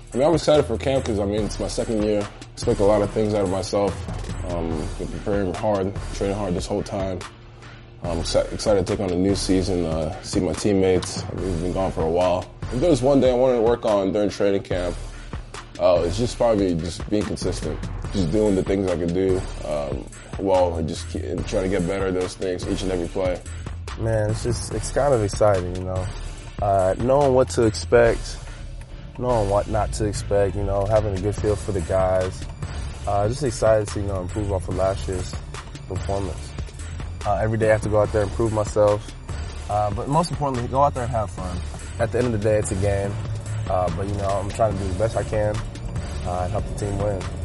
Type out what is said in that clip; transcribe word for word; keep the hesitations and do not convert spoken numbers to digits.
I mean, I'm excited for camp because, I mean, it's my second year. I expect a lot of things out of myself. Um, been preparing hard, training hard this whole time. I'm excited to take on a new season, uh, see my teammates. I mean, we've been gone for a while. If there was one thing I wanted to work on during training camp, uh, it's just probably just being consistent, just doing the things I can do um, well, and just keep, and trying to get better at those things each and every play. Man, it's just, it's kind of exciting, you know, uh, knowing what to expect, knowing what not to expect, you know, having a good feel for the guys. Uh, just excited to, you know, improve off of last year's performance. Uh, every day I have to go out there and prove myself. Uh, but most importantly, go out there and have fun. At the end of the day, it's a game. Uh, but, you know, I'm trying to do the best I can uh, and help the team win.